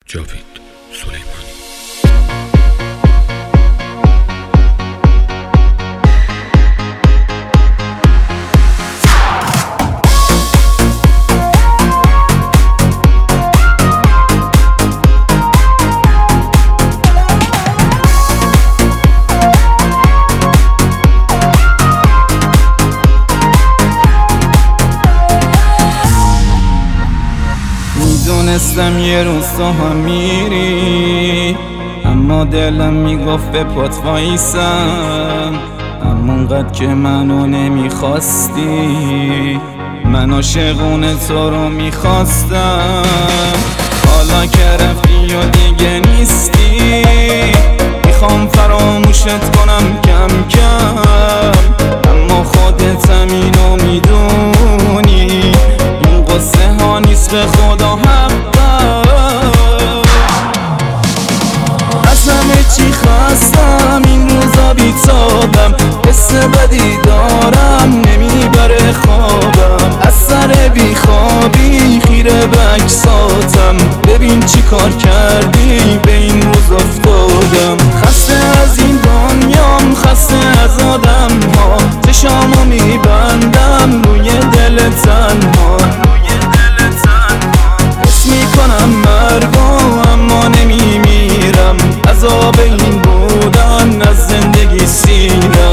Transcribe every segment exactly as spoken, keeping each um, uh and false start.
جاوید سلیمانی. دونستم یه روز تو هم میری، اما دلم میگفت به پات وایسم. اما اونقدر که منو نمیخواستی، من عاشقونه تو رو میخواستم. حالا که رفتی و دیگه نیستی، میخوام فراموشت کنم کم کم. اما خودت هم اینو میدونی، این قصه ها نیست به خدا حقم. از همه چی خستم این روزا بیتابم، حس بدی دارم نمیبره خوابم. از سر بیخوابی خیره به عکساتم، ببین چی کار کردی به این روز افتادم. خسته از این دنیام، خسته از آدم ها، چشامو میبندم روی دل تنها. حس میکنم مرگو اما نمیمیرم، عذاب این بودن از زندگی سیرم.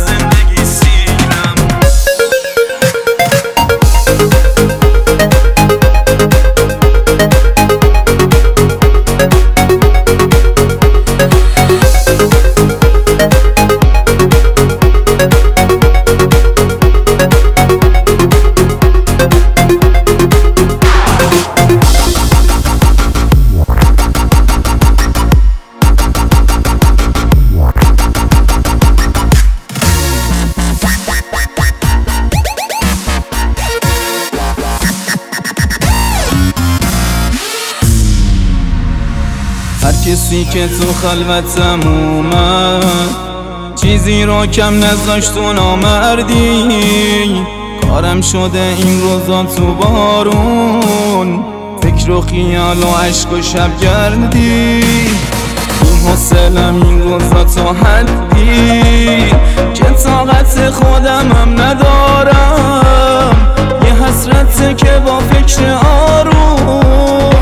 هر کسی که تو خلوتم اومد، چیزی رو کم نذاشت تو نامردی. کارم شده این روزا تو بارون، فکر و خیال و عشق و شبگردی. این حوصلم این روزا تو حدی که طاقت خودم هم ندارم. یه حسرته که با فکر آروم